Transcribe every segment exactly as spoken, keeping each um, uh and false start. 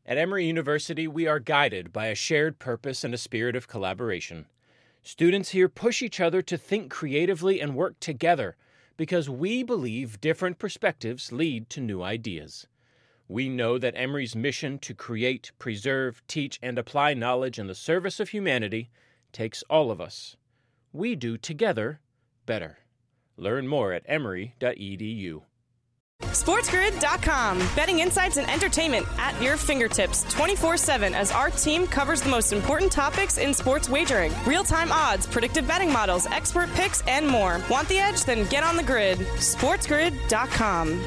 At Emory University, we are guided by a shared purpose and a spirit of collaboration. Students here push each other to think creatively and work together because we believe different perspectives lead to new ideas. We know that Emory's mission to create, preserve, teach, and apply knowledge in the service of humanity takes all of us. We do together better. Learn more at emory dot e d u. SportsGrid dot com. Betting insights and entertainment at your fingertips twenty-four seven as our team covers the most important topics in sports wagering. Real-time odds, predictive betting models, expert picks, and more. Want the edge? Then get on the grid. SportsGrid dot com.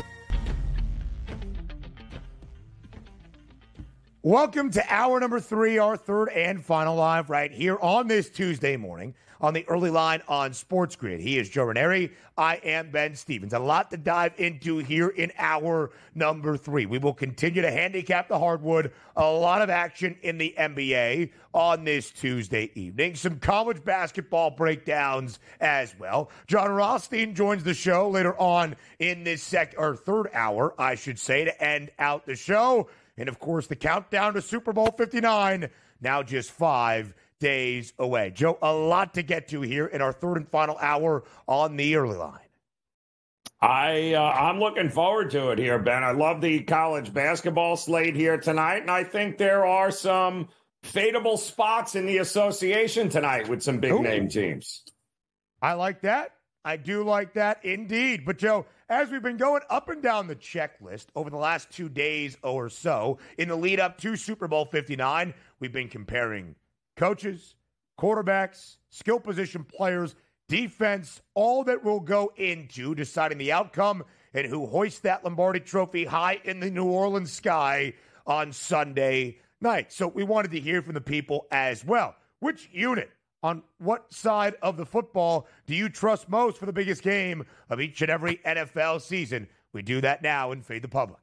Welcome to hour number three, our third and final live right here on this Tuesday morning on the early line on Sports Grid. He is Joe Ranieri. I am Ben Stevens. A lot to dive into here in hour number three. We will continue to handicap the hardwood. A lot of action in the N B A on this Tuesday evening. Some college basketball breakdowns as well. John Rothstein joins the show later on in this sec or third hour, I should say, to end out the show. And, of course, the countdown to Super Bowl fifty-nine, now just five days away. Joe, a lot to get to here in our third and final hour on the early line. I, uh, I'm looking forward to it here, Ben. I love the college basketball slate here tonight, and I think there are some fadeable spots in the association tonight with some big-name teams. I like that. I do like that indeed. But, Joe, as we've been going up and down the checklist over the last two days or so in the lead up to Super Bowl fifty-nine, we've been comparing coaches, quarterbacks, skill position players, defense, all that will go into deciding the outcome and who hoists that Lombardi Trophy high in the New Orleans sky on Sunday night. So we wanted to hear from the people as well. Which unit on what side of the football do you trust most for the biggest game of each and every N F L season? We do that now in Fade the Public.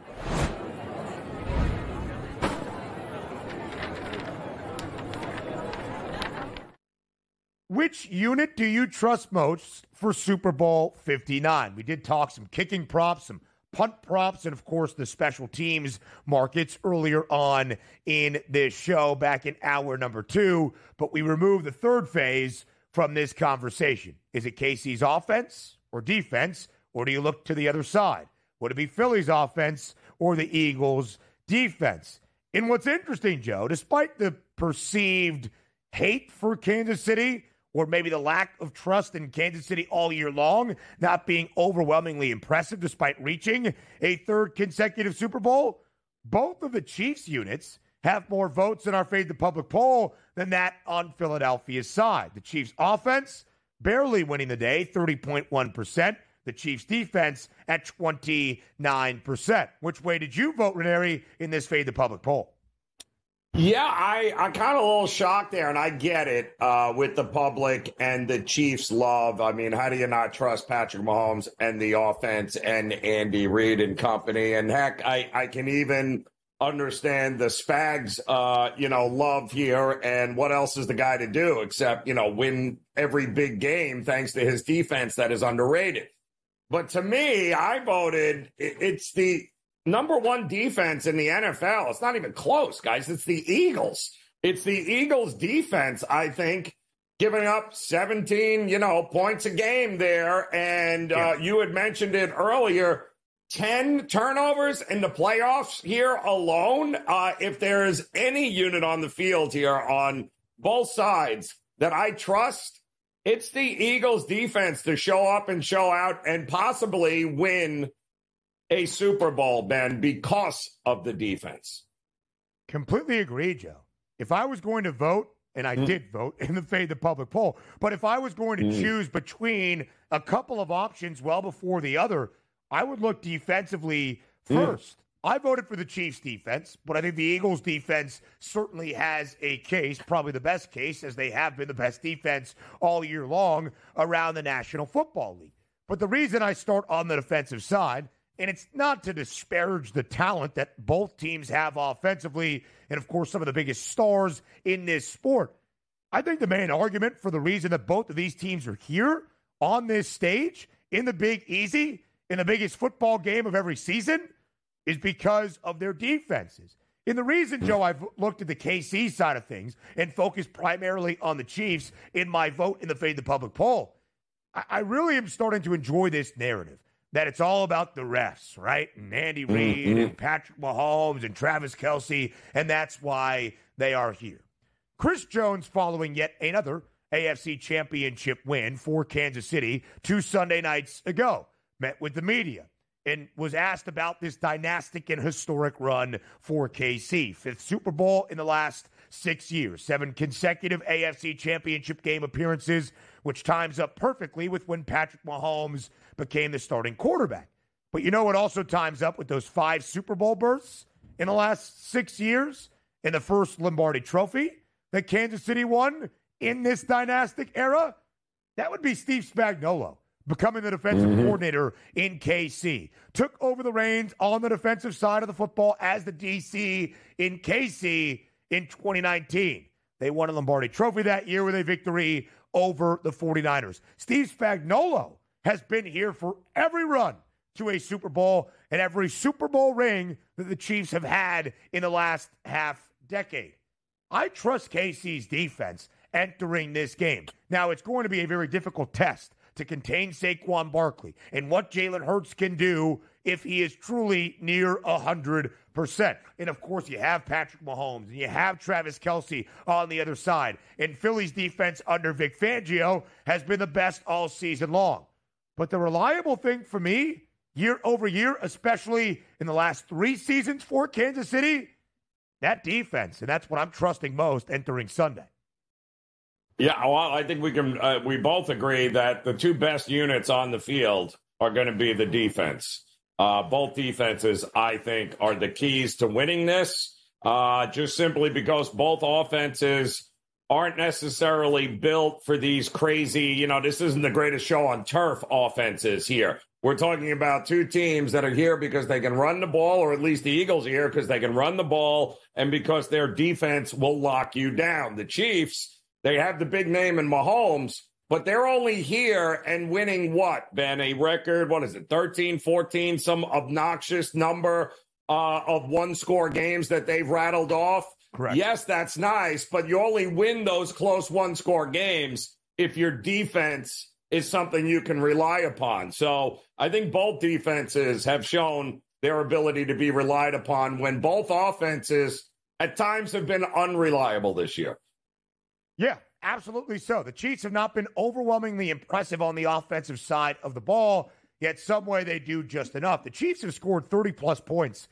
Which unit do you trust most for Super Bowl fifty-nine? We did talk some kicking props, some punt props, and, of course, the special teams markets earlier on in this show back in hour number two. But we removed the third phase from this conversation. Is it K C's offense or defense, or do you look to the other side? Would it be Philly's offense or the Eagles' defense? And what's interesting, Joe, despite the perceived hate for Kansas City, or maybe the lack of trust in Kansas City all year long, not being overwhelmingly impressive despite reaching a third consecutive Super Bowl, both of the Chiefs units have more votes in our Fade the Public poll than that on Philadelphia's side. The Chiefs' offense barely winning the day, thirty point one percent. The Chiefs' defense at twenty-nine percent. Which way did you vote, Ranieri, in this Fade the Public poll? Yeah, I, I kind of a little shocked there, and I get it uh, with the public and the Chiefs' love. I mean, how do you not trust Patrick Mahomes and the offense and Andy Reid and company? And heck, I, I can even understand the Spags, uh, you know, love here. And what else is the guy to do except, you know, win every big game thanks to his defense that is underrated? But to me, I voted it's the number one defense in the N F L. It's not even close, guys. It's the Eagles. It's the Eagles defense, I think, giving up seventeen, you know, points a game there. And uh, you had mentioned it earlier, ten turnovers in the playoffs here alone. Uh, if there is any unit on the field here on both sides that I trust, it's the Eagles defense to show up and show out and possibly win a Super Bowl, Ben, because of the defense. Completely agree, Joe. If I was going to vote, and I mm. did vote in the Fade the Public poll, but if I was going to mm. choose between a couple of options well before the other, I would look defensively first. Mm. I voted for the Chiefs defense, but I think the Eagles defense certainly has a case, probably the best case, as they have been the best defense all year long around the National Football League. But the reason I start on the defensive side, and it's not to disparage the talent that both teams have offensively and, of course, some of the biggest stars in this sport. I think the main argument for the reason that both of these teams are here on this stage in the Big Easy, in the biggest football game of every season, is because of their defenses. And the reason, Joe, I've looked at the K C side of things and focused primarily on the Chiefs in my vote in the Fade the Public poll, I, I really am starting to enjoy this narrative that it's all about the refs, right? And Andy Reid mm-hmm. and Patrick Mahomes and Travis Kelce, and that's why they are here. Chris Jones, following yet another A F C Championship win for Kansas City two Sunday nights ago, met with the media and was asked about this dynastic and historic run for K C. Fifth Super Bowl in the last six years. Seven consecutive A F C Championship game appearances, which times up perfectly with when Patrick Mahomes became the starting quarterback. But you know what also times up with those five Super Bowl berths in the last six years? In the first Lombardi Trophy that Kansas City won in this dynastic era? That would be Steve Spagnuolo becoming the defensive mm-hmm. coordinator in K C. Took over the reins on the defensive side of the football as the D C in K C in twenty nineteen. They won a Lombardi Trophy that year with a victory over the 49ers. Steve Spagnuolo has been here for every run to a Super Bowl and every Super Bowl ring that the Chiefs have had in the last half decade. I trust K C's defense entering this game. Now, it's going to be a very difficult test to contain Saquon Barkley and what Jalen Hurts can do if he is truly near one hundred percent. And, of course, you have Patrick Mahomes and you have Travis Kelce on the other side. And Philly's defense under Vic Fangio has been the best all season long. But the reliable thing for me, year over year, especially in the last three seasons for Kansas City, that defense, and that's what I'm trusting most entering Sunday. Yeah, well, I think we can. Uh, we both agree that the two best units on the field are going to be the defense. Uh, both defenses, I think, are the keys to winning this. Uh, just simply because both offenses aren't necessarily built for these crazy. You know, this isn't the greatest show on turf offenses here. We're talking about two teams that are here because they can run the ball, or at least the Eagles are here because they can run the ball and because their defense will lock you down. The Chiefs, they have the big name in Mahomes, but they're only here and winning what, Ben? A record, what is it, thirteen, fourteen, some obnoxious number uh, of one-score games that they've rattled off? Correct. Yes, that's nice, but you only win those close one-score games if your defense is something you can rely upon. So I think both defenses have shown their ability to be relied upon when both offenses at times have been unreliable this year. Yeah, absolutely so. The Chiefs have not been overwhelmingly impressive on the offensive side of the ball, yet some way they do just enough. The Chiefs have scored thirty-plus points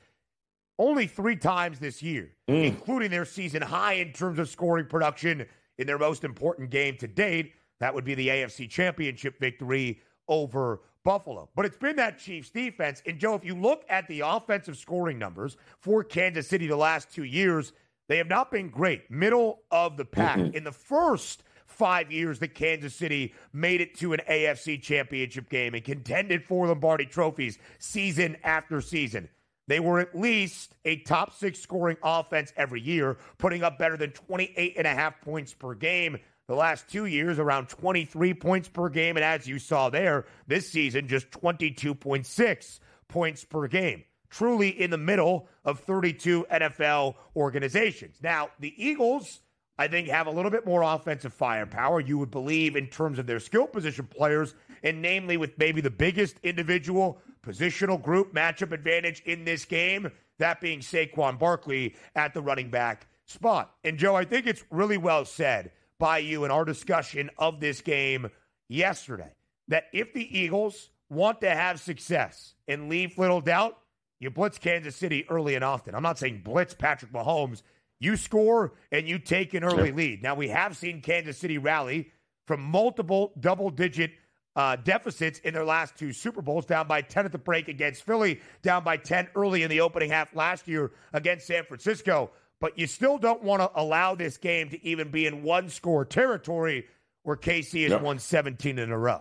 only three times this year, mm. including their season high in terms of scoring production in their most important game to date. That would be the A F C Championship victory over Buffalo. But it's been that Chiefs defense. And, Joe, if you look at the offensive scoring numbers for Kansas City the last two years, they have not been great. Middle of the pack. Mm-hmm. In the first five years that Kansas City made it to an A F C Championship game and contended for Lombardi trophies season after season, they were at least a top six scoring offense every year, putting up better than twenty-eight and a half points per game. The last two years, around twenty-three points per game. And as you saw there, this season, just twenty-two point six points per game. Truly in the middle of thirty-two N F L organizations. Now, the Eagles, I think, have a little bit more offensive firepower, you would believe, in terms of their skill position players, and namely with maybe the biggest individual positional group matchup advantage in this game, that being Saquon Barkley at the running back spot. And, Joe, I think it's really well said by you in our discussion of this game yesterday, that if the Eagles want to have success and leave little doubt, you blitz Kansas City early and often. I'm not saying blitz Patrick Mahomes. You score and you take an early lead. Now, we have seen Kansas City rally from multiple double-digit uh, deficits in their last two Super Bowls, down by ten at the break against Philly, down by ten early in the opening half last year against San Francisco. But you still don't want to allow this game to even be in one-score territory where K C has yep. won seventeen in a row.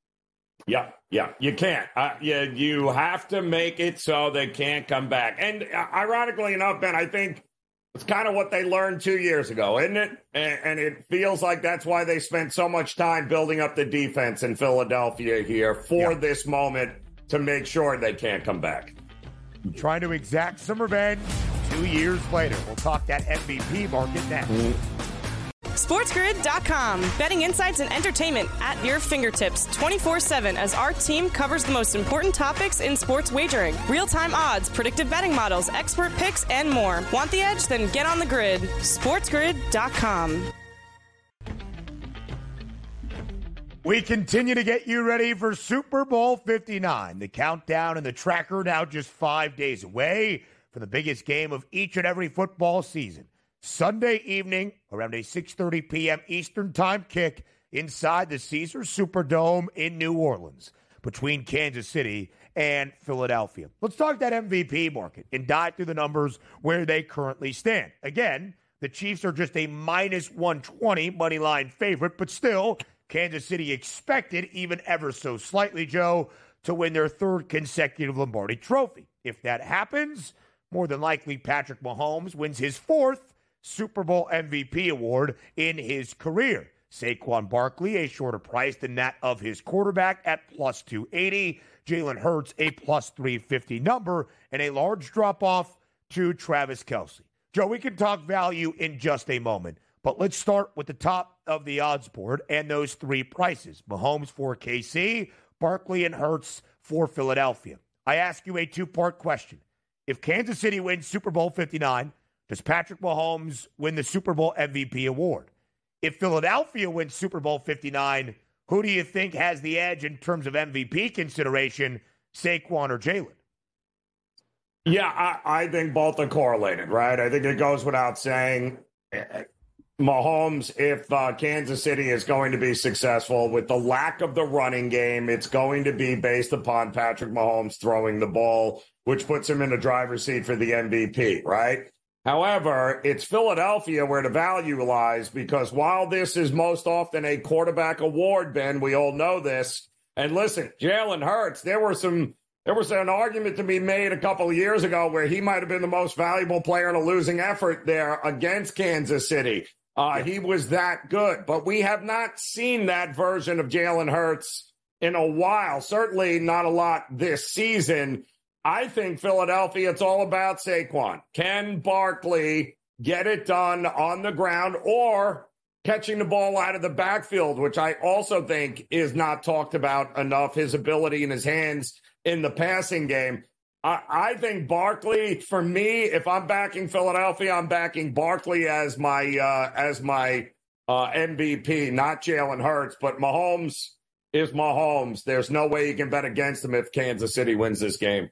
Yeah, yeah, you can't. Uh, you, you have to make it so they can't come back. And uh, ironically enough, Ben, I think it's kind of what they learned two years ago, isn't it? And, and it feels like that's why they spent so much time building up the defense in Philadelphia here for yeah. this moment to make sure they can't come back. Trying to exact some revenge. two years later. We'll talk that M V P market next. SportsGrid dot com. Betting insights and entertainment at your fingertips twenty-four seven as our team covers the most important topics in sports wagering. Real-time odds, predictive betting models, expert picks, and more. Want the edge? Then get on the grid. SportsGrid dot com. We continue to get you ready for Super Bowl fifty-nine. The countdown and the tracker now just five days away for the biggest game of each and every football season. Sunday evening, around a six thirty p.m. Eastern Time kick inside the Caesars Superdome in New Orleans between Kansas City and Philadelphia. Let's talk that M V P market and dive through the numbers where they currently stand. Again, the Chiefs are just a minus one twenty money line favorite, but still, Kansas City expected, even ever so slightly, Joe, to win their third consecutive Lombardi trophy. If that happens, more than likely Patrick Mahomes wins his fourth Super Bowl M V P award in his career. Saquon Barkley, a shorter price than that of his quarterback at plus two eighty. Jalen Hurts, a plus three fifty number, and a large drop-off to Travis Kelce. Joe, we can talk value in just a moment, but let's start with the top of the odds board and those three prices. Mahomes for K C, Barkley and Hurts for Philadelphia. I ask you a two-part question. If Kansas City wins Super Bowl fifty-nine, does Patrick Mahomes win the Super Bowl M V P award? If Philadelphia wins Super Bowl fifty-nine, who do you think has the edge in terms of M V P consideration, Saquon or Jalen? Yeah, I, I think both are correlated, right? I think it goes without saying. Mahomes, if uh, Kansas City is going to be successful with the lack of the running game, it's going to be based upon Patrick Mahomes throwing the ball, which puts him in the driver's seat for the M V P, right? However, it's Philadelphia where the value lies, because while this is most often a quarterback award, Ben, we all know this. And listen, Jalen Hurts, there were some, there was an argument to be made a couple of years ago where he might have been the most valuable player in a losing effort there against Kansas City. Uh, yeah. He was that good, but we have not seen that version of Jalen Hurts in a while. Certainly not a lot this season. I think Philadelphia, it's all about Saquon. Can Barkley get it done on the ground or catching the ball out of the backfield, which I also think is not talked about enough, his ability in his hands in the passing game. I, I think Barkley, for me, if I'm backing Philadelphia, I'm backing Barkley as my uh, as my uh, M V P, not Jalen Hurts, but Mahomes is Mahomes. There's no way you can bet against him if Kansas City wins this game.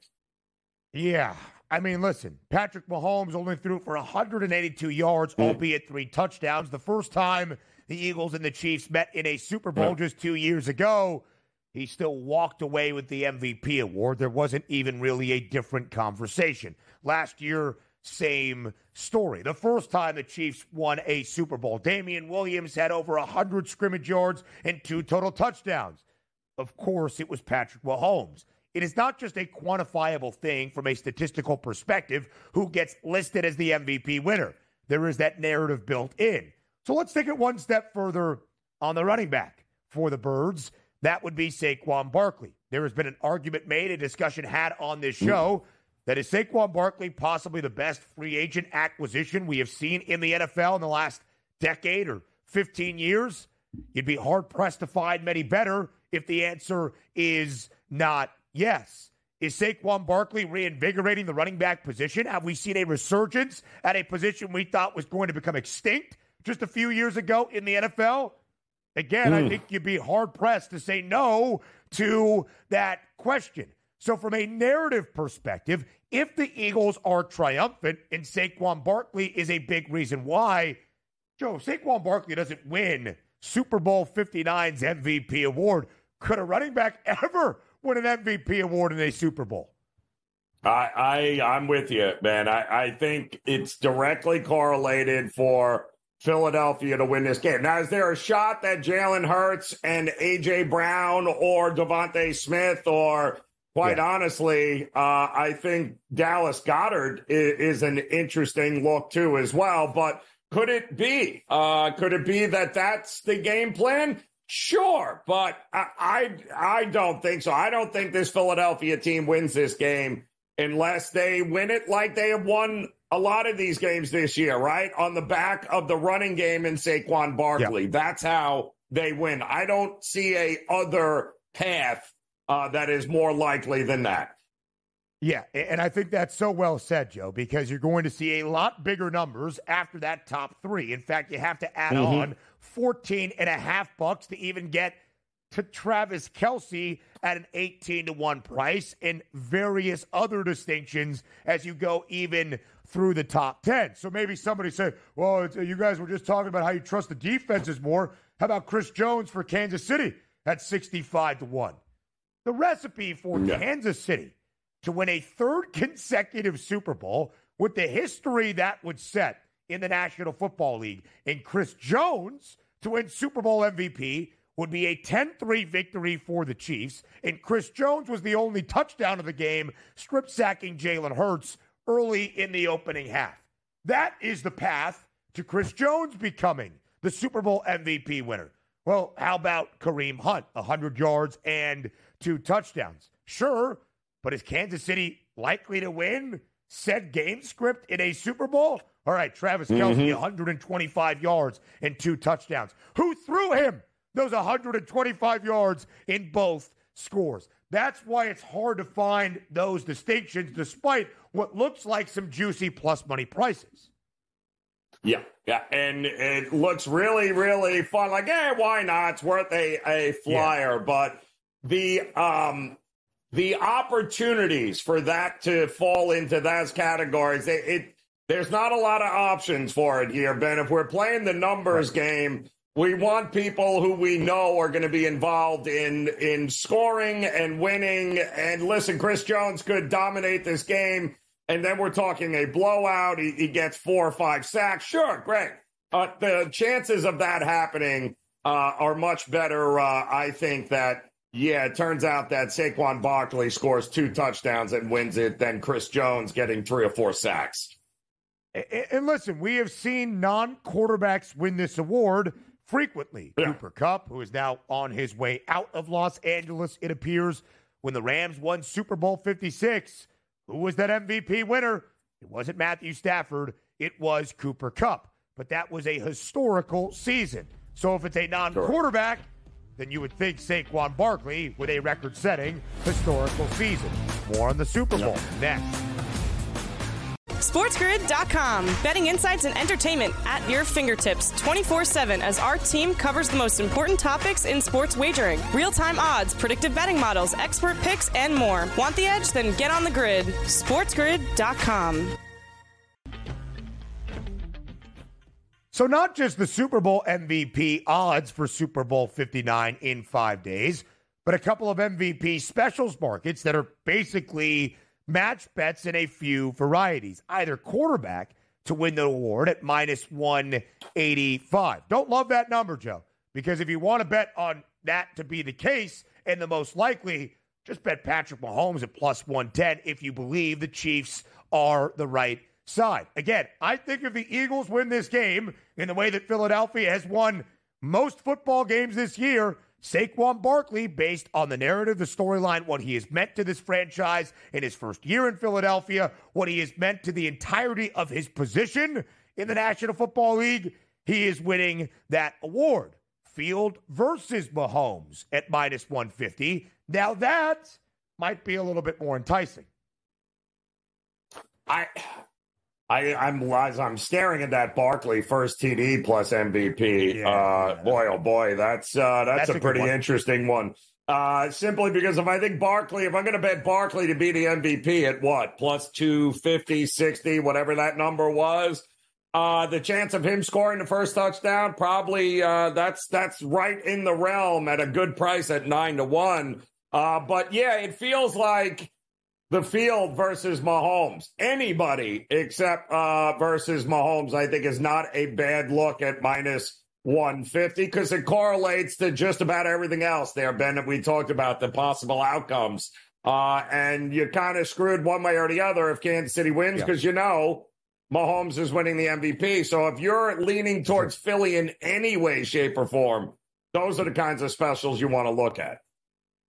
Yeah. I mean, listen, Patrick Mahomes only threw for one hundred eighty-two yards, mm. albeit three touchdowns. The first time the Eagles and the Chiefs met in a Super Bowl mm. just two years ago, he still walked away with the M V P award. There wasn't even really a different conversation. Last year, same story. The first time the Chiefs won a Super Bowl, Damian Williams had over one hundred scrimmage yards and two total touchdowns. Of course, it was Patrick Mahomes. It is not just a quantifiable thing from a statistical perspective who gets listed as the M V P winner. There is that narrative built in. So let's take it one step further on the running back for the Birds. That would be Saquon Barkley. There has been an argument made, a discussion had on this show, that is Saquon Barkley possibly the best free agent acquisition we have seen in the N F L in the last decade or fifteen years? You'd be hard-pressed to find many better if the answer is not yes. Is Saquon Barkley reinvigorating the running back position? Have we seen a resurgence at a position we thought was going to become extinct just a few years ago in the N F L? Again, mm. I think you'd be hard-pressed to say no to that question. So from a narrative perspective, if the Eagles are triumphant, and Saquon Barkley is a big reason why, Joe, if Saquon Barkley doesn't win Super Bowl fifty-nine's M V P award, could a running back ever win an M V P award in a Super Bowl? I, I, I'm with you, man. I, I think it's directly correlated for Philadelphia to win this game. Now, is there a shot that Jalen Hurts and A J. Brown or Devontae Smith or, quite yeah. honestly, uh, I think Dallas Goedert is, is an interesting look, too, as well. But could it be? Uh, could it be that that's the game plan? Sure, but I, I I don't think so. I don't think this Philadelphia team wins this game unless they win it like they have won a lot of these games this year, right? On the back of the running game in Saquon Barkley. Yep. That's how they win. I don't see a other path uh, that is more likely than that. Yeah, and I think that's so well said, Joe, because you're going to see a lot bigger numbers after that top three. In fact, you have to add mm-hmm. on fourteen and a half bucks to even get to Travis Kelce at an eighteen to one price, and various other distinctions as you go even through the top ten. So maybe somebody say, well, it's, you guys were just talking about how you trust the defenses more. How about Chris Jones for Kansas City at sixty-five to one? The recipe for yeah. Kansas City to win a third consecutive Super Bowl with the history that would set in the National Football League, and Chris Jones to win Super Bowl M V P would be a ten three victory for the Chiefs, and Chris Jones was the only touchdown of the game, strip-sacking Jalen Hurts early in the opening half. That is the path to Chris Jones becoming the Super Bowl M V P winner. Well, how about Kareem Hunt, one hundred yards and two touchdowns? Sure, but is Kansas City likely to win said game script in a Super Bowl? All right, Travis Kelce, mm-hmm. one hundred twenty-five yards and two touchdowns. Who threw him those one hundred twenty-five yards in both scores? That's why it's hard to find those distinctions despite what looks like some juicy plus money prices. Yeah, yeah, and it looks really, really fun. Like, eh, why not? It's worth a, a flyer. Yeah. But the um, the opportunities for that to fall into those categories, it, it there's not a lot of options for it here, Ben. If we're playing the numbers right. game, we want people who we know are going to be involved in in scoring and winning. And listen, Chris Jones could dominate this game, and then we're talking a blowout. He, he gets four or five sacks. Sure, great. Uh, the chances of that happening uh, are much better, uh, I think, that, yeah, it turns out that Saquon Barkley scores two touchdowns and wins it than Chris Jones getting three or four sacks. And listen, we have seen non-quarterbacks win this award frequently. Yeah. Cooper Kupp, who is now on his way out of Los Angeles, it appears, when the Rams won Super Bowl fifty-six. Who was that M V P winner? It wasn't Matthew Stafford. It was Cooper Kupp. But that was a historical season. So if it's a non-quarterback, sure. then you would think Saquon Barkley with a record-setting historical season. More on the Super Bowl yep. next. SportsGrid dot com. Betting insights and entertainment at your fingertips twenty-four seven as our team covers the most important topics in sports wagering. Real-time odds, predictive betting models, expert picks, and more. Want the edge? Then get on the grid. SportsGrid dot com. So not just the Super Bowl M V P odds for Super Bowl fifty-nine in five days, but a couple of M V P specials markets that are basically match bets in a few varieties. Either quarterback to win the award at minus one eighty-five. Don't love that number, Joe, because if you want to bet on that to be the case, and the most likely, just bet Patrick Mahomes at plus one ten if you believe the Chiefs are the right side. Again, I think if the Eagles win this game in the way that Philadelphia has won most football games this year, Saquon Barkley, based on the narrative, the storyline, what he has meant to this franchise in his first year in Philadelphia, what he has meant to the entirety of his position in the National Football League, he is winning that award. Field versus Mahomes at minus one fifty. Now that might be a little bit more enticing. I... I, I'm I'm staring at that Barkley first T D plus M V P. Yeah, uh, yeah. Boy, oh boy, that's uh, that's, that's a, a pretty one. interesting one. Uh, simply because if I think Barkley, if I'm going to bet Barkley to be the M V P at what, plus two fifty, sixty, whatever that number was, uh, the chance of him scoring the first touchdown, probably uh, that's that's right in the realm at a good price at nine to one. Uh, but yeah, it feels like the field versus Mahomes. Anybody except uh, versus Mahomes, I think, is not a bad look at minus one fifty because it correlates to just about everything else there, Ben, that we talked about, the possible outcomes. Uh, and you're kind of screwed one way or the other if Kansas City wins because, yeah. you know, Mahomes is winning the M V P. So if you're leaning towards Philly in any way, shape, or form, those are the kinds of specials you want to look at.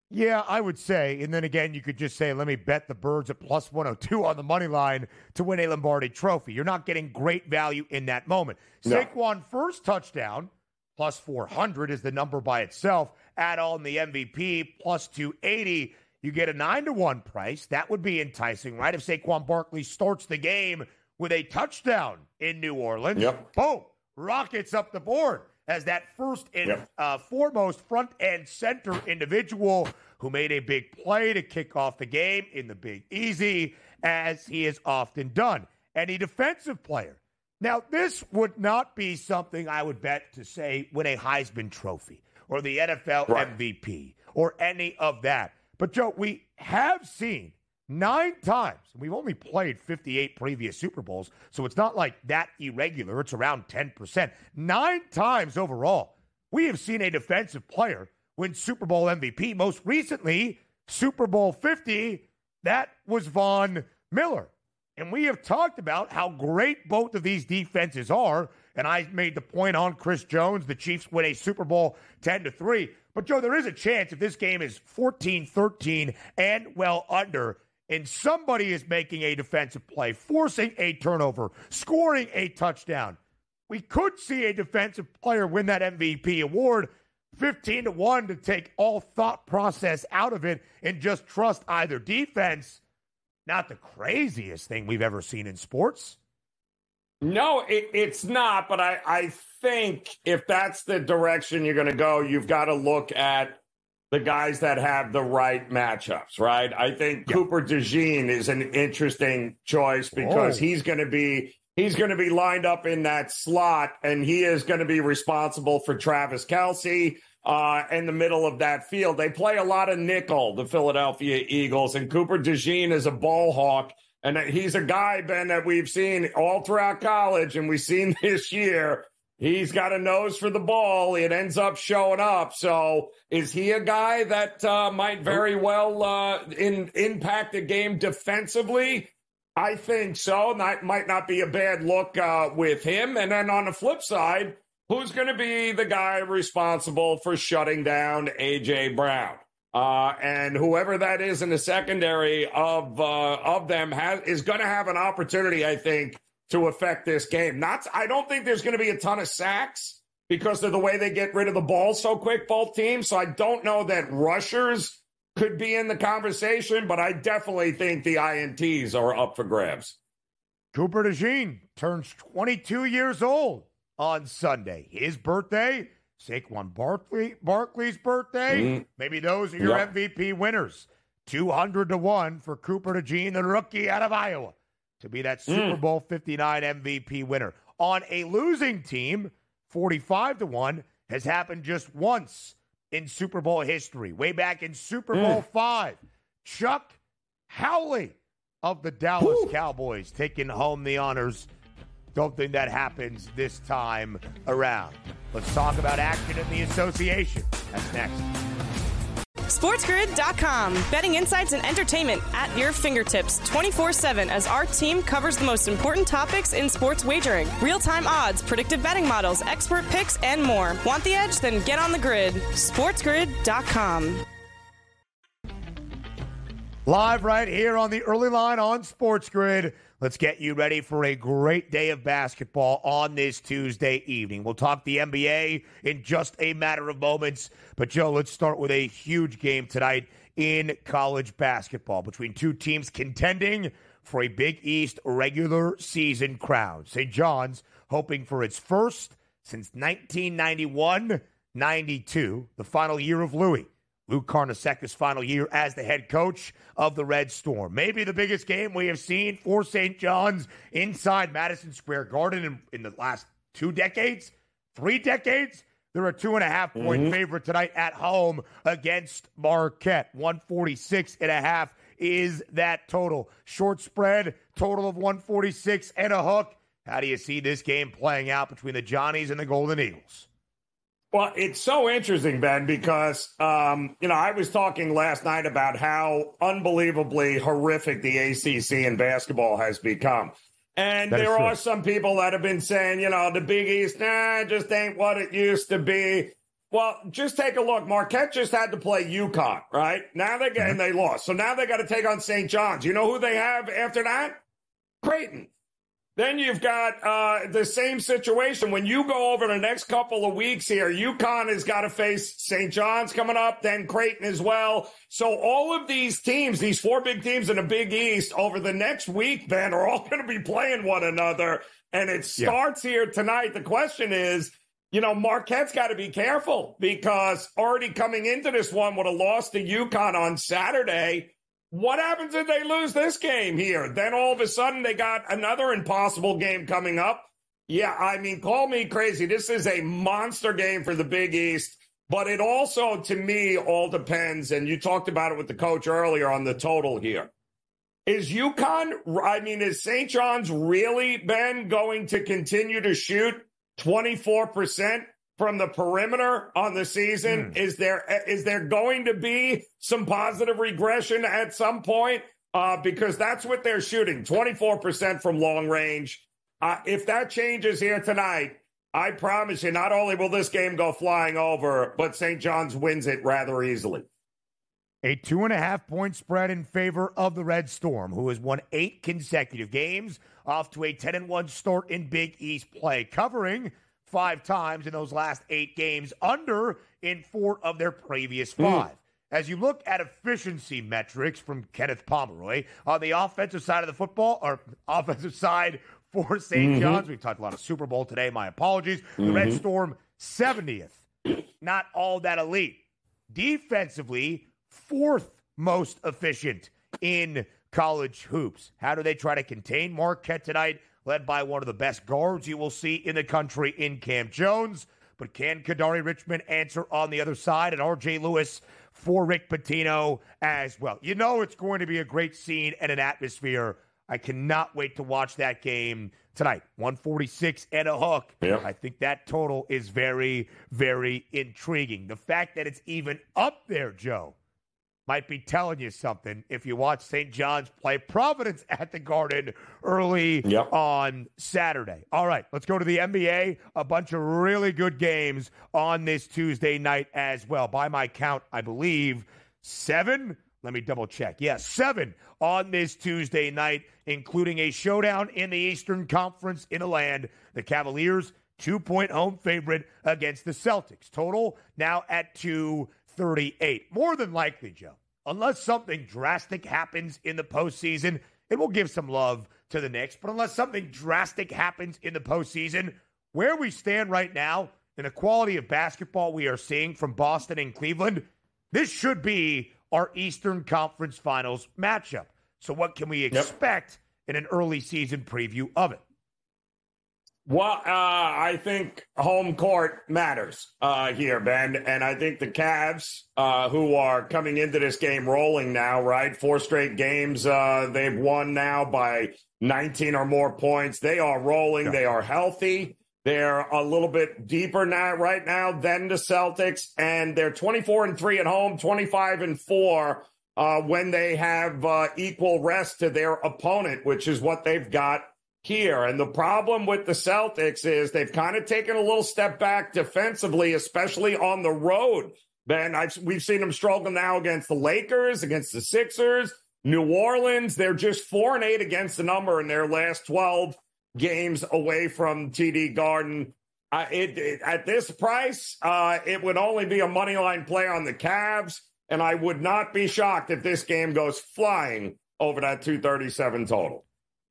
Yeah, I would say. And then again, you could just say, let me bet the Birds at plus one oh two on the money line to win a Lombardi trophy. You're not getting great value in that moment. No. Saquon first touchdown, plus four hundred is the number by itself. Add on the M V P, plus two eighty. You get a nine to one price. That would be enticing, right? If Saquon Barkley starts the game with a touchdown in New Orleans, yep. boom, rockets up the board as that first and yep. uh, foremost front and center individual who made a big play to kick off the game in the Big Easy, as he has often done. Any defensive player. Now, this would not be something I would bet to, say, win a Heisman Trophy or the N F L right. M V P or any of that. But, Joe, we have seen nine times, and we've only played fifty-eight previous Super Bowls, so it's not like that irregular. It's around ten percent. Nine times overall, we have seen a defensive player win Super Bowl M V P. Most recently, Super Bowl fifty, that was Von Miller. And we have talked about how great both of these defenses are, and I made the point on Chris Jones, the Chiefs win a Super Bowl ten to three. But, Joe, there is a chance if this game is fourteen thirteen and well under, and somebody is making a defensive play, forcing a turnover, scoring a touchdown, we could see a defensive player win that M V P award fifteen to one to take all thought process out of it and just trust either defense. Not the craziest thing we've ever seen in sports. No, it, it's not, but I, I think if that's the direction you're going to go, you've got to look at the guys that have the right matchups, right? I think yep. Cooper DeJean is an interesting choice because oh. he's going to be he's going to be lined up in that slot, and he is going to be responsible for Travis Kelce uh, in the middle of that field. They play a lot of nickel, the Philadelphia Eagles, and Cooper DeJean is a ball hawk. And he's a guy, Ben, that we've seen all throughout college, and we've seen this year. He's got a nose for the ball. It ends up showing up. So is he a guy that uh, might very well uh, in, impact the game defensively? I think so. That might not be a bad look uh, with him. And then on the flip side, who's going to be the guy responsible for shutting down A J. Brown? Uh, and whoever that is in the secondary of uh, of them has is going to have an opportunity, I think, to affect this game. Not, I don't think there's going to be a ton of sacks because of the way they get rid of the ball so quick, both teams. So I don't know that rushers could be in the conversation, but I definitely think the I N Ts are up for grabs. Cooper DeJean turns twenty-two years old on Sunday. His birthday, Saquon Barkley, Barkley's birthday. Mm. Maybe those are your yep. M V P winners. two hundred to one for Cooper DeJean, the rookie out of Iowa, to be that Super mm. Bowl fifty-nine M V P winner. On a losing team, forty-five to one has happened just once in Super Bowl history. Way back in Super mm. Bowl five, Chuck Howley of the Dallas Woo. Cowboys taking home the honors. Don't think that happens this time around. Let's talk about action in the association. That's next. SportsGrid dot com. Betting insights and entertainment at your fingertips twenty-four seven as our team covers the most important topics in sports wagering. Real-time odds, predictive betting models, expert picks, and more. Want the edge? Then get on the grid. SportsGrid dot com. Live right here on the early line on Sports Grid. Let's get you ready for a great day of basketball on this Tuesday evening. We'll talk the N B A in just a matter of moments. But, Joe, let's start with a huge game tonight in college basketball between two teams contending for a Big East regular season crown. Saint John's hoping for its first since nineteen ninety-one ninety-two, the final year of Louis. Luke Carnesecca's final year as the head coach of the Red Storm. Maybe the biggest game we have seen for Saint John's inside Madison Square Garden in, in the last two decades, three decades. They're a two and a half point mm-hmm. favorite tonight at home against Marquette. one forty-six and a half is that total. Short spread, total of one forty-six and a hook. How do you see this game playing out between the Johnnies and the Golden Eagles? Well, it's so interesting, Ben, because, um, you know, I was talking last night about how unbelievably horrific the A C C in basketball has become. And that there are some people that have been saying, you know, the Big East, nah, just ain't what it used to be. Well, just take a look. Marquette just had to play UConn, right? Now they get, and they lost. So now they got to take on Saint John's. You know who they have after that? Creighton. Then you've got uh, the same situation. When you go over the next couple of weeks here, UConn has got to face Saint John's coming up, then Creighton as well. So all of these teams, these four big teams in the Big East, over the next week, Ben, are all going to be playing one another. And it starts yeah. here tonight. The question is, you know, Marquette's got to be careful because already coming into this one with a loss to UConn on Saturday, what happens if they lose this game here? Then all of a sudden they got another impossible game coming up. Yeah, I mean, call me crazy. This is a monster game for the Big East, but it also, to me, all depends, and you talked about it with the coach earlier on the total here. Is UConn, I mean, is Saint John's really, Ben, going to continue to shoot twenty-four percent from the perimeter on the season? Mm. Is there is there going to be some positive regression at some point? Uh, because that's what they're shooting, twenty-four percent from long range. Uh, if that changes here tonight, I promise you, not only will this game go flying over, but Saint John's wins it rather easily. A two and a half point spread in favor of the Red Storm, who has won eight consecutive games, off to a ten and one start in Big East play, covering five times in those last eight games, under in four of their previous five. Mm. As you look at efficiency metrics from Kenneth Pomeroy on the offensive side of the football, or offensive side for Saint Mm-hmm. John's, we've talked a lot of Super Bowl today, my apologies. Mm-hmm. The Red Storm, seventieth. Not all that elite. Defensively, fourth most efficient in college hoops. How do they try to contain Marquette tonight? Led by one of the best guards you will see in the country in Cam Jones. But can Kadari Richmond answer on the other side? And R J Lewis for Rick Pitino as well. You know it's going to be a great scene and an atmosphere. I cannot wait to watch that game tonight. one forty-six and a hook. Yeah. I think that total is very, very intriguing. The fact that it's even up there, Joe, might be telling you something if you watch Saint John's play Providence at the Garden early yep. on Saturday. All right, let's go to the N B A. A bunch of really good games on this Tuesday night as well. By my count, I believe seven. Let me double check. Yes, seven on this Tuesday night, including a showdown in the Eastern Conference in the land. The Cavaliers, two-point home favorite against the Celtics. Total now at two thirty-eight. More than likely, Joe, unless something drastic happens in the postseason, it will give some love to the Knicks. But unless something drastic happens in the postseason, where we stand right now and the quality of basketball we are seeing from Boston and Cleveland, this should be our Eastern Conference Finals matchup. So what can we expect yep. in an early season preview of it? Well, uh, I think home court matters uh, here, Ben. And I think the Cavs, uh, who are coming into this game rolling now, right? Four straight games uh, they've won now by nineteen or more points. They are rolling. Yeah. They are healthy. They're a little bit deeper now, right now than the Celtics. And they're twenty-four and three at home, twenty-five and four uh, when they have uh, equal rest to their opponent, which is what they've got here. And the problem with the Celtics is they've kind of taken a little step back defensively, especially on the road. Ben, I've, we've seen them struggle now against the Lakers, against the Sixers, New Orleans. They're just four and eight against the number in their last twelve games away from T D Garden. Uh, it, it, at this price, uh, it would only be a money line play on the Cavs, and I would not be shocked if this game goes flying over that two thirty-seven total.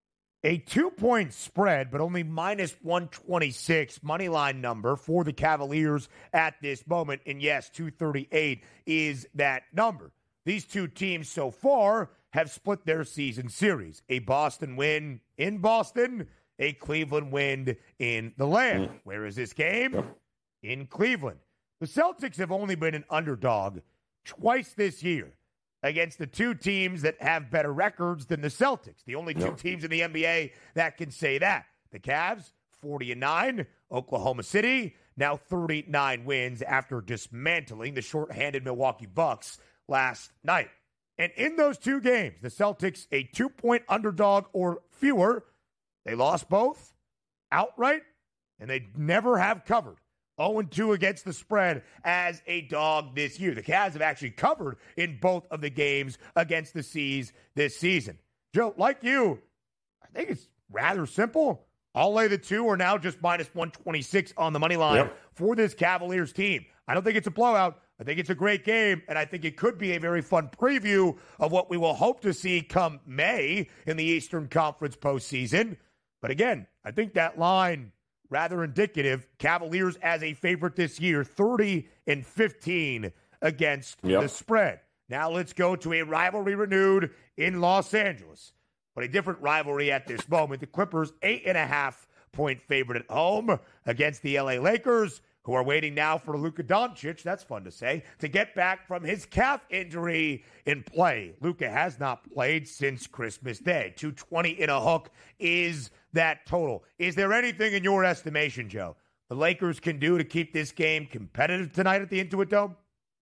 A two-point spread, but only minus one twenty-six money line number for the Cavaliers at this moment. And yes, two thirty-eight is that number. These two teams so far have split their season series. A Boston win in Boston, a Cleveland win in the land. Where is this game? In Cleveland. The Celtics have only been an underdog twice this year against the two teams that have better records than the Celtics. The only two yep. teams in the N B A that can say that. The Cavs, forty and nine. Oklahoma City, now thirty-nine wins after dismantling the shorthanded Milwaukee Bucks last night. And in those two games, the Celtics, a two-point underdog or fewer, they lost both outright, and they never have covered oh and two against the spread as a dog this year. The Cavs have actually covered in both of the games against the C's this season. Joe, like you, I think it's rather simple. I'll lay the two or now just minus one twenty-six on the money line yep. for this Cavaliers team. I don't think it's a blowout. I think it's a great game, and I think it could be a very fun preview of what we will hope to see come May in the Eastern Conference postseason. But again, I think that line, rather indicative. Cavaliers as a favorite this year, thirty and fifteen against yep. the spread. Now let's go to a rivalry renewed in Los Angeles, but a different rivalry at this moment. The Clippers, eight and a half point favorite at home against the L A Lakers, who are waiting now for Luka Doncic, that's fun to say, to get back from his calf injury in play. Luka has not played since Christmas Day. two twenty in a hook is that total. Is there anything in your estimation, Joe, the Lakers can do to keep this game competitive tonight at the Intuit Dome?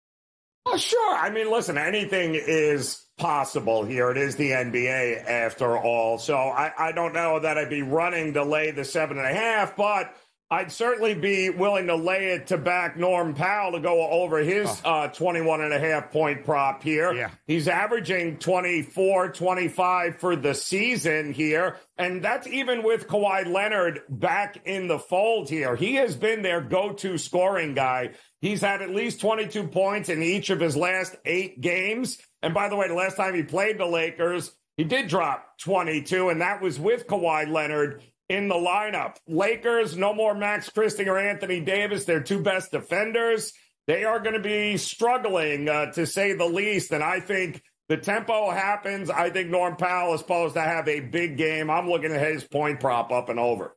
Oh, sure. I mean, listen, anything is possible here. It is the N B A after all. So I, I don't know that I'd be running to lay the seven and a half, but I'd certainly be willing to lay it to back Norm Powell to go over his uh, twenty-one and a half point prop here. Yeah. He's averaging twenty-four, twenty-five for the season here. And that's even with Kawhi Leonard back in the fold here. He has been their go-to scoring guy. He's had at least twenty-two points in each of his last eight games. And by the way, the last time he played the Lakers, he did drop twenty-two, and that was with Kawhi Leonard in the lineup. Lakers, no more Max Christie or Anthony Davis, their two best defenders. They are going to be struggling, uh, to say the least. And I think the tempo happens. I think Norm Powell is supposed to have a big game. I'm looking at his point prop up and over.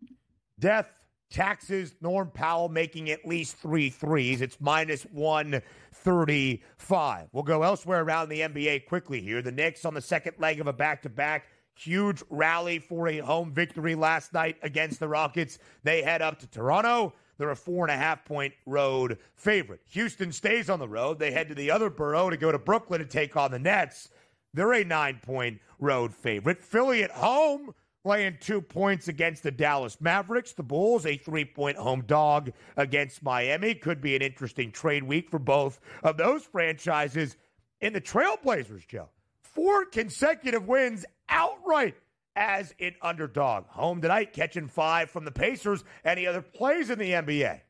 Death, taxes, Norm Powell making at least three threes. It's minus one thirty-five. We'll go elsewhere around the N B A quickly here. The Knicks on the second leg of a back-to-back. Huge rally for a home victory last night against the Rockets. They head up to Toronto. They're a four and a half point road favorite. Houston stays on the road. They head to the other borough to go to Brooklyn to take on the Nets. They're a nine point road favorite. Philly at home, laying two points against the Dallas Mavericks. The Bulls, a three point home dog against Miami. Could be an interesting trade week for both of those franchises. In the Trailblazers, Joe, four consecutive wins outright as an underdog. Home tonight, catching five from the Pacers. Any other plays in the N B A?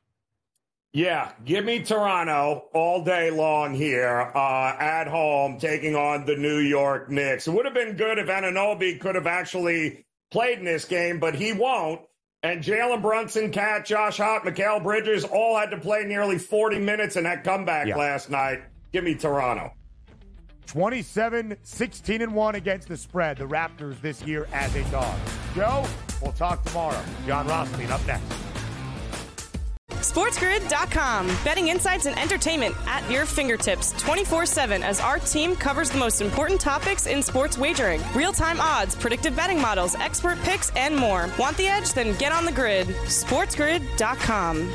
Yeah, give me Toronto all day long here uh, at home, taking on the New York Knicks. It would have been good if Anunoby could have actually played in this game, but he won't. And Jalen Brunson, Cat, Josh Hart, Mikal Bridges all had to play nearly forty minutes in that comeback yeah. last night. Give me Toronto. twenty-seven, sixteen, and one against the spread. The Raptors this year as a dog. Joe, we'll talk tomorrow. John Rothstein up next. SportsGrid dot com. Betting insights and entertainment at your fingertips twenty-four seven as our team covers the most important topics in sports wagering. Real-time odds, predictive betting models, expert picks, and more. Want the edge? Then get on the grid. SportsGrid dot com.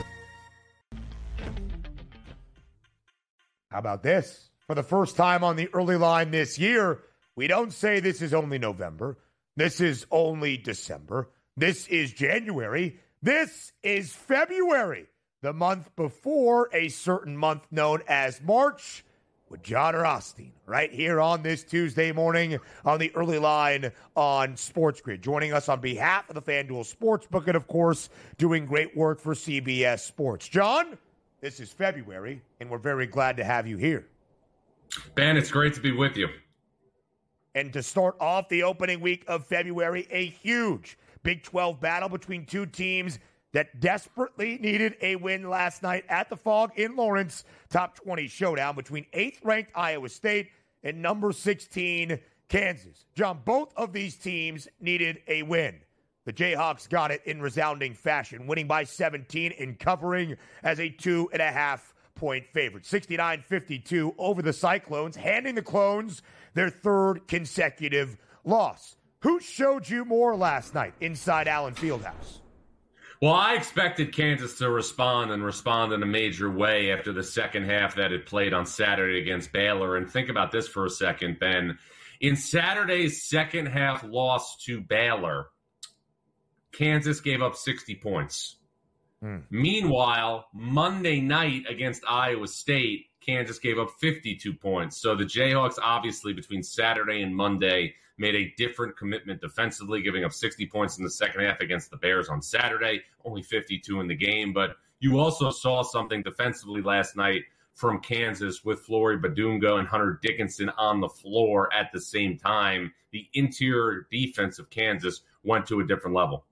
How about this? For the first time on the early line this year, we don't say this is only November. This is only December. This is January. This is February, the month before a certain month known as March, with John Rothstein right here on this Tuesday morning on the early line on Sports Grid. Joining us on behalf of the FanDuel Sportsbook and, of course, doing great work for C B S Sports. John, this is February, and we're very glad to have you here. Ben, it's great to be with you. And to start off the opening week of February, a huge Big twelve battle between two teams that desperately needed a win last night at the Phog in Lawrence. Top twenty showdown between eighth-ranked Iowa State and number sixteen Kansas. John, both of these teams needed a win. The Jayhawks got it in resounding fashion, winning by seventeen and covering as a two and a half point favorite. sixty-nine fifty-two over the Cyclones, handing the Clones their third consecutive loss. Who showed you more last night inside Allen Fieldhouse? Well, I expected Kansas to respond and respond in a major way after the second half that it played on Saturday against Baylor. And think about this for a second, Ben. In Saturday's second half loss to Baylor, Kansas gave up sixty points. Hmm. Meanwhile, Monday night against Iowa State, Kansas gave up fifty-two points. So the Jayhawks, obviously, between Saturday and Monday, made a different commitment defensively, giving up sixty points in the second half against the Bears on Saturday, only fifty-two in the game. But you also saw something defensively last night from Kansas with Flory Badunga and Hunter Dickinson on the floor at the same time. The interior defense of Kansas went to a different level.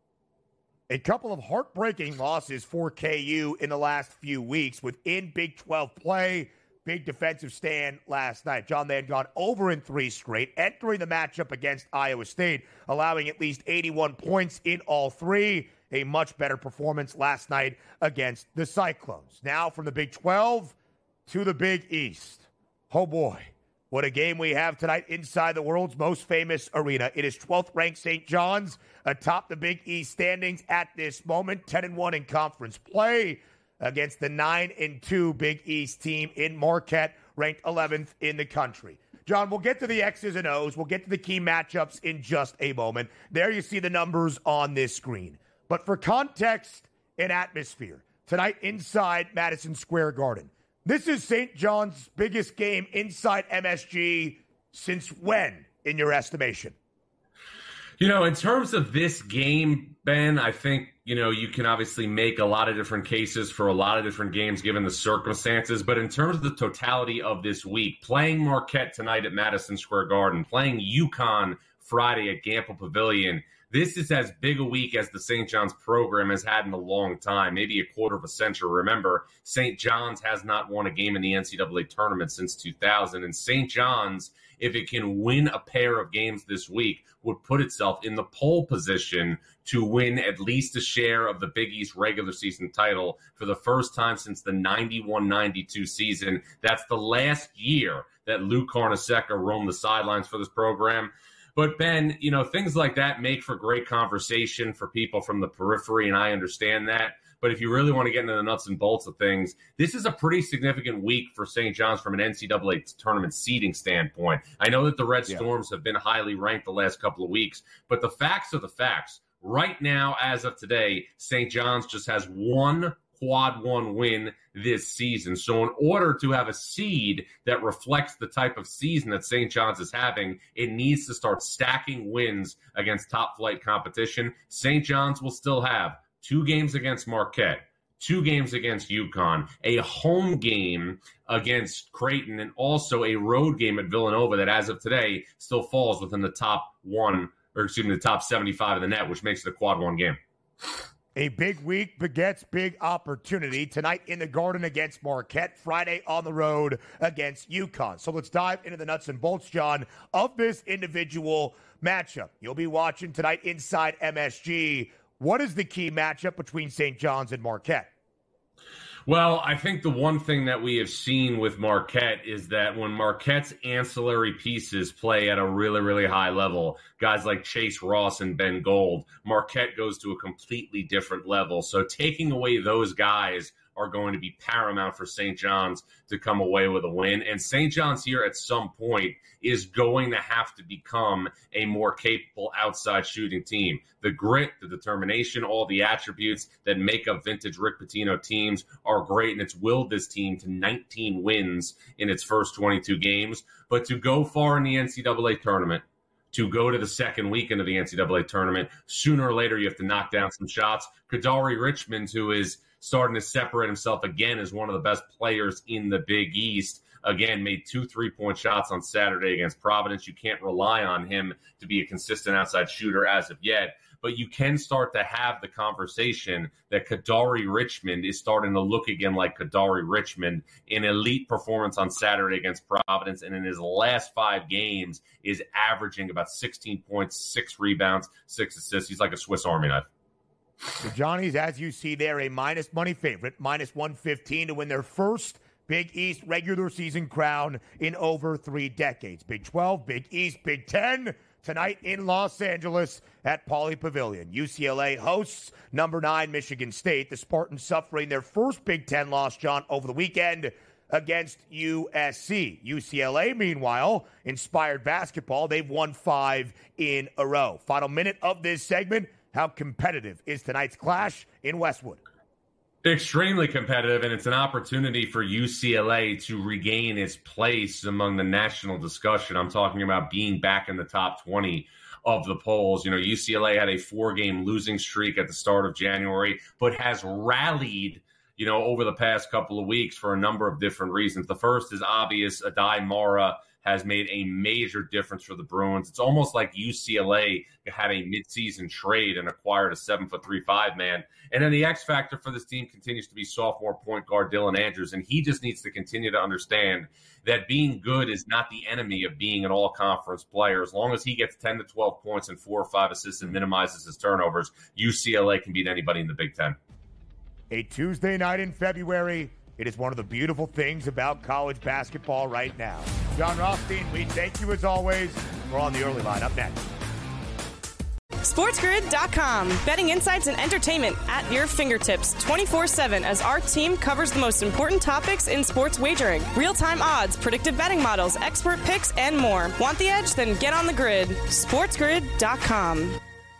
A couple of heartbreaking losses for K U in the last few weeks within Big twelve play. Big defensive stand last night. John, they had gone over in three straight, entering the matchup against Iowa State, allowing at least eighty-one points in all three. A much better performance last night against the Cyclones. Now from the Big twelve to the Big East. Oh boy, what a game we have tonight inside the world's most famous arena. It is twelfth-ranked Saint John's atop the Big East standings at this moment, ten and one in conference play against the nine and two Big East team in Marquette, ranked eleventh in the country. John, we'll get to the X's and O's. We'll get to the key matchups in just a moment. There you see the numbers on this screen. But for context and atmosphere, tonight inside Madison Square Garden, this is Saint John's biggest game inside M S G since when, in your estimation? You know, in terms of this game, Ben, I think, you know, you can obviously make a lot of different cases for a lot of different games given the circumstances. But in terms of the totality of this week, playing Marquette tonight at Madison Square Garden, playing UConn Friday at Gampel Pavilion, this is as big a week as the Saint John's program has had in a long time, maybe a quarter of a century. Remember, Saint John's has not won a game in the N C double A tournament since two thousand. And Saint John's, if it can win a pair of games this week, would put itself in the pole position to win at least a share of the Big East regular season title for the first time since the ninety-one ninety-two season. That's the last year that Lou Carnesecca roamed the sidelines for this program. But, Ben, you know, things like that make for great conversation for people from the periphery, and I understand that. But if you really want to get into the nuts and bolts of things, this is a pretty significant week for Saint John's from an N C double A tournament seeding standpoint. I know that the Red Storms yeah. have been highly ranked the last couple of weeks, but the facts are the facts. Right now, as of today, Saint John's just has one quad one win this season. So in order to have a seed that reflects the type of season that Saint John's is having, it needs to start stacking wins against top flight competition. Saint John's will still have two games against Marquette, two games against UConn, a home game against Creighton, and also a road game at Villanova that as of today still falls within the top one, or excuse me, the top seventy-five of the net, which makes it a quad one game. A big week begets big opportunity. Tonight in the Garden against Marquette, Friday on the road against UConn. So let's dive into the nuts and bolts, John, of this individual matchup. You'll be watching tonight inside M S G. What is the key matchup between Saint John's and Marquette? Well, I think the one thing that we have seen with Marquette is that when Marquette's ancillary pieces play at a really, really high level, guys like Chase Ross and Ben Gold, Marquette goes to a completely different level. So taking away those guys are going to be paramount for Saint John's to come away with a win. And Saint John's here at some point is going to have to become a more capable outside shooting team. The grit, the determination, all the attributes that make up vintage Rick Pitino teams are great, and it's willed this team to nineteen wins in its first twenty-two games. But to go far in the N C double A tournament, to go to the second weekend of the N C double A tournament, sooner or later you have to knock down some shots. Kadari Richmond, who is starting to separate himself again as one of the best players in the Big East, again, made two three-point shots on Saturday against Providence. You can't rely on him to be a consistent outside shooter as of yet, but you can start to have the conversation that Kadari Richmond is starting to look again like Kadari Richmond. An elite performance on Saturday against Providence, and in his last five games is averaging about sixteen points, six rebounds, six assists. He's like a Swiss Army knife. The Johnnies, as you see there, a minus money favorite, minus one fifteen to win their first Big East regular season crown in over three decades. Big twelve, Big East, Big ten, tonight in Los Angeles at Pauley Pavilion. U C L A hosts number nine Michigan State. The Spartans suffering their first Big Ten loss, John, over the weekend against U S C. U C L A, meanwhile, inspired basketball. They've won five in a row. Final minute of this segment. How competitive is tonight's clash in Westwood? Extremely competitive, and it's an opportunity for U C L A to regain its place among the national discussion. I'm talking about being back in the top twenty of the polls. You know, U C L A had a four-game losing streak at the start of January, but has rallied, you know, over the past couple of weeks for a number of different reasons. The first is obvious. Adai Mara has made a major difference for the Bruins. It's almost like U C L A had a midseason trade and acquired a seven foot three five man. And then the X factor for this team continues to be sophomore point guard Dylan Andrews, and he just needs to continue to understand that being good is not the enemy of being an all-conference player. As long as he gets ten to twelve points and four or five assists and minimizes his turnovers, U C L A can beat anybody in the Big Ten. A Tuesday night in February. It is one of the beautiful things about college basketball right now. John Rothstein, we thank you as always. We're on the early line. Up next. SportsGrid dot com. Betting insights and entertainment at your fingertips twenty-four seven as our team covers the most important topics in sports wagering. Real-time odds, predictive betting models, expert picks, and more. Want the edge? Then get on the grid. SportsGrid dot com.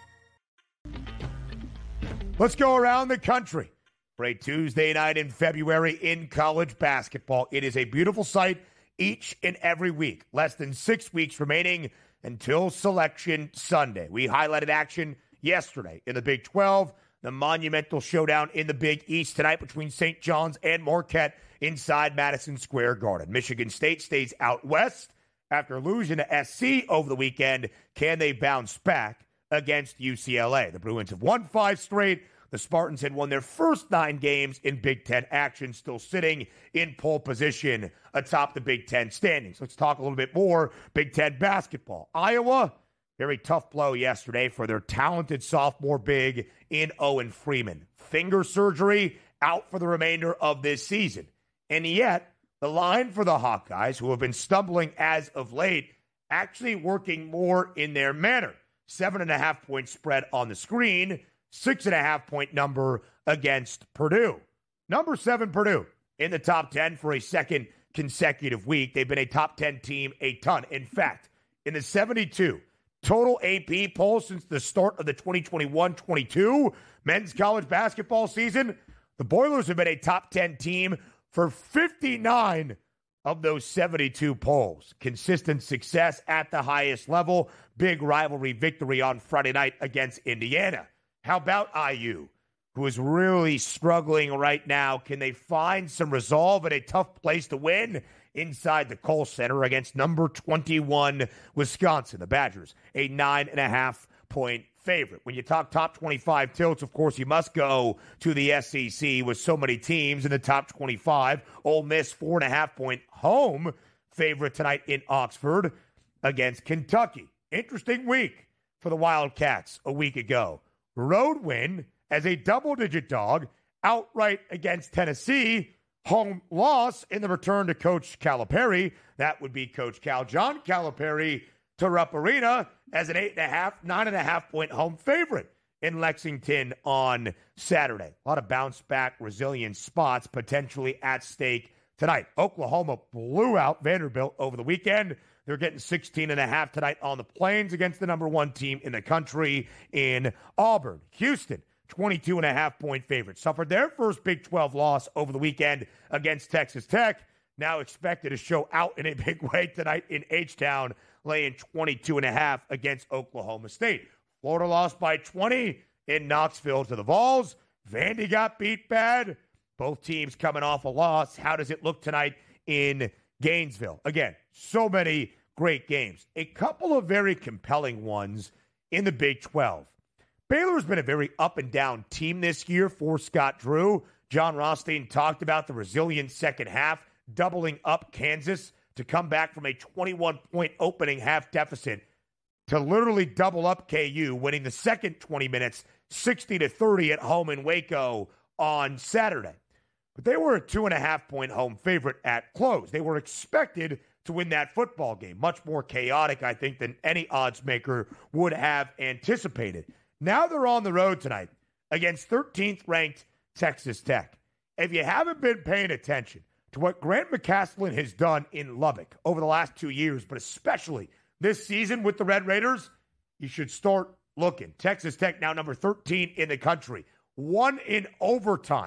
Let's go around the country for a Tuesday night in February in college basketball. It is a beautiful sight each and every week. Less than six weeks remaining until Selection Sunday. We highlighted action yesterday in the Big twelve, the monumental showdown in the Big East tonight between Saint John's and Marquette inside Madison Square Garden. Michigan State stays out west after losing to S C over the weekend. Can they bounce back against U C L A? The Bruins have won five straight. The Spartans had won their first nine games in Big Ten action, still sitting in pole position atop the Big Ten standings. Let's talk a little bit more Big Ten basketball. Iowa, very tough blow yesterday for their talented sophomore big in Owen Freeman. Finger surgery, out for the remainder of this season. And yet, the line for the Hawkeyes, who have been stumbling as of late, actually working more in their manner. Seven and a half point spread on the screen. Six and a half point number against Purdue. Number seven, Purdue, in the top ten for a second consecutive week. They've been a top ten team a ton. In fact, in the seventy-two total A P poll since the start of the twenty twenty-one twenty-two men's college basketball season, the Boilers have been a top ten team for fifty-nine of those seventy-two polls. Consistent success at the highest level. Big rivalry victory on Friday night against Indiana. How about I U, who is really struggling right now? Can they find some resolve at a tough place to win inside the Kohl Center against number twenty-one Wisconsin? The Badgers, a nine and a half point favorite. When you talk top twenty-five tilts, of course, you must go to the S E C with so many teams in the top twenty-five. Ole Miss, four and a half point home favorite tonight in Oxford against Kentucky. Interesting week for the Wildcats a week ago. Road win as a double-digit dog outright against Tennessee. Home loss in the return to Coach Calipari. That would be Coach Cal. John Calipari to Rupp Arena as an eight and a half, nine and a half point home favorite in Lexington on Saturday. A lot of bounce-back, resilient spots potentially at stake tonight. Oklahoma blew out Vanderbilt over the weekend. They're getting sixteen and a half tonight on the Plains against the number one team in the country in Auburn. Houston, twenty-two and a half point favorite. Suffered their first Big twelve loss over the weekend against Texas Tech. Now expected to show out in a big way tonight in H-Town, laying twenty-two and a half against Oklahoma State. Florida lost by twenty in Knoxville to the Vols. Vandy got beat bad. Both teams coming off a loss. How does it look tonight in Gainesville? Again, so many great games. A couple of very compelling ones in the Big twelve. Baylor's been a very up-and-down team this year for Scott Drew. John Rothstein talked about the resilient second half, doubling up Kansas to come back from a twenty-one point opening half deficit to literally double up K U, winning the second twenty minutes, sixty to thirty at home in Waco on Saturday. But they were a two and a half point home favorite at close. They were expected to win that football game. Much more chaotic, I think, than any odds maker would have anticipated. Now they're on the road tonight against thirteenth ranked Texas Tech. If you haven't been paying attention to what Grant McCasland has done in Lubbock over the last two years, but especially this season with the Red Raiders, you should start looking. Texas Tech now number thirteen in the country. Won in overtime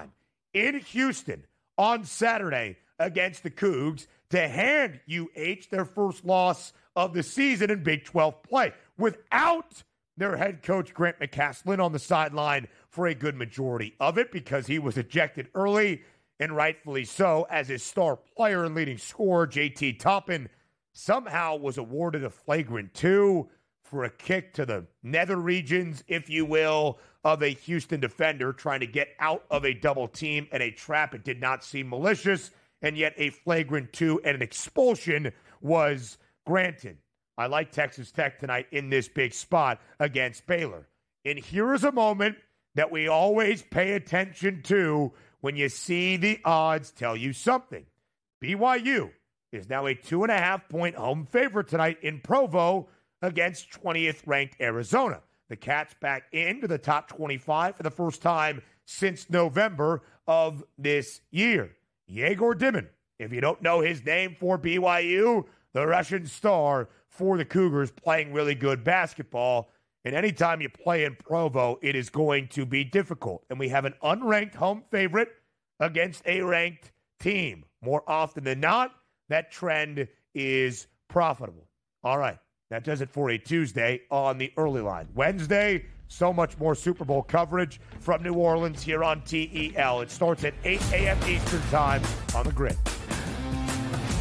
in Houston on Saturday against the Cougs to hand U H their first loss of the season in Big twelve play without their head coach Grant McCasland on the sideline for a good majority of it because he was ejected early, and rightfully so, as his star player and leading scorer J T Toppin somehow was awarded a flagrant two for a kick to the nether regions, if you will, of a Houston defender trying to get out of a double team and a trap. It did not seem malicious, and yet a flagrant two and an expulsion was granted. I like Texas Tech tonight in this big spot against Baylor. And here is a moment that we always pay attention to when you see the odds tell you something. B Y U is now a two and a half point home favorite tonight in Provo against twentieth ranked Arizona. The Cats back into the top twenty-five for the first time since November of this year. Yegor Dimin, if you don't know his name for B Y U, the Russian star for the Cougars, playing really good basketball. And anytime you play in Provo, it is going to be difficult. And we have an unranked home favorite against a ranked team. More often than not, that trend is profitable. All right, that does it for a Tuesday on the early line. Wednesday, so much more Super Bowl coverage from New Orleans here on T E L. It starts at eight a.m. Eastern Time on the Grid.